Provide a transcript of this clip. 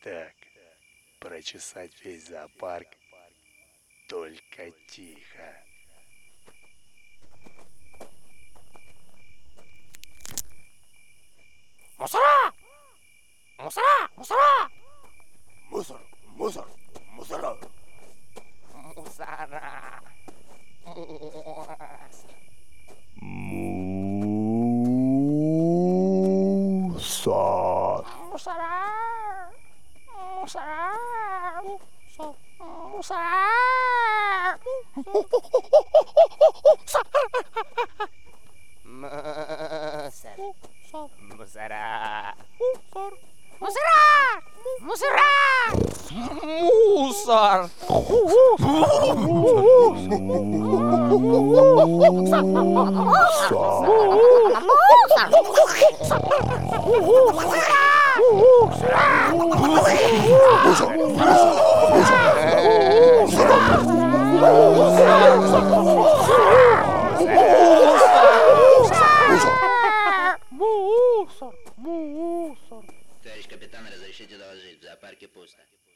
Так, прочесать весь зоопарк, только тихо. Мусора! Мусора! Мусора! Мусор, мусор, мусора. Мусора! Мусор. Мусора! Мусора! Мусора! Мусор! Мусора! Мусора! Мусора! Мусор! Товарищ капитан, разрешите доложить, в зоопарке пусто.